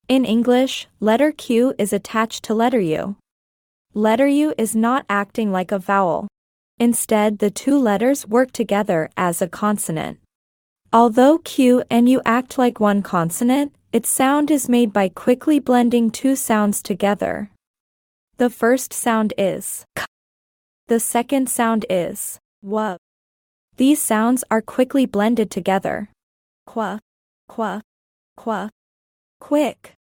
In English, letter Q is attached to letter U. Letter U is not acting like a vowel. Instead, the two letters work together as a consonant. Although Q and U act like one consonant, its sound is made by quickly blending two sounds together. The first sound is K. The second sound is W. These sounds are quickly blended together. Qua, qua, qua. Quick.